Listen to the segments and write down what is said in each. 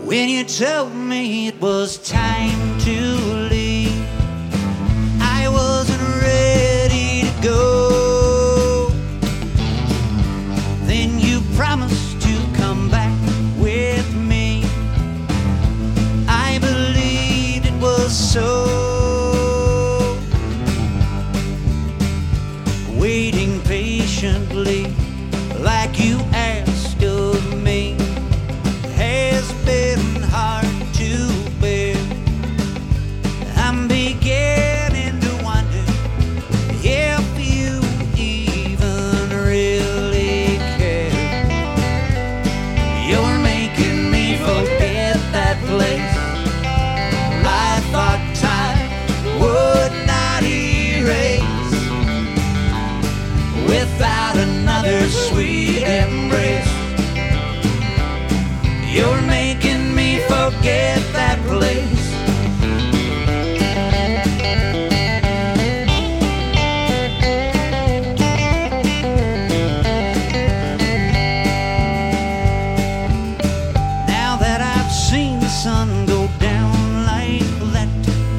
When you told me it was time to leave, I wasn't ready to go. Then you promised to come back with me. I believed it was so. Waiting patiently like you asked of me has been hard to bear. I'm beginning to wonder if you even really care. You're making me forget that place I thought time would not erase. Without another sweet embrace, you're making me forget that place. Now that I've seen the sun go down like that,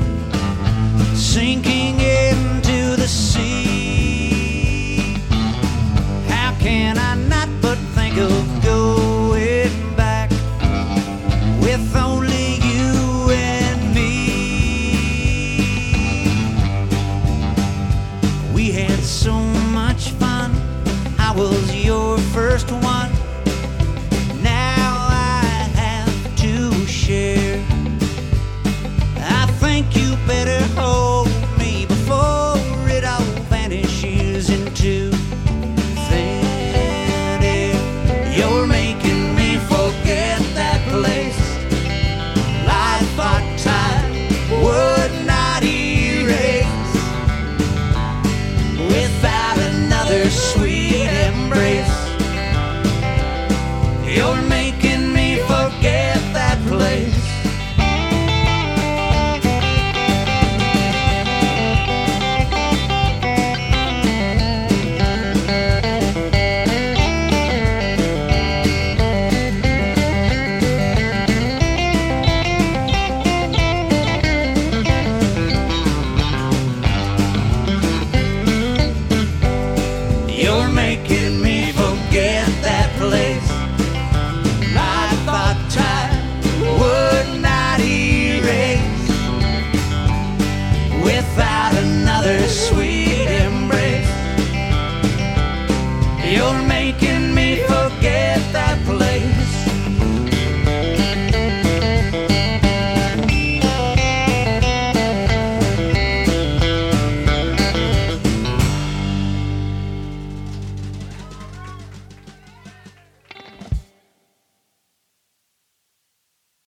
sinking into the sea, can I not but think of going back with only you and me? We had so much fun. I was your first one. Now I have to share. I think you better hold me before it all vanishes into thin air. You're making me forget that place I thought time would not erase. Without another sweet embrace, you're making me forget that place. You're making me forget that place I thought time would not erase. Without another sweet embrace, you're making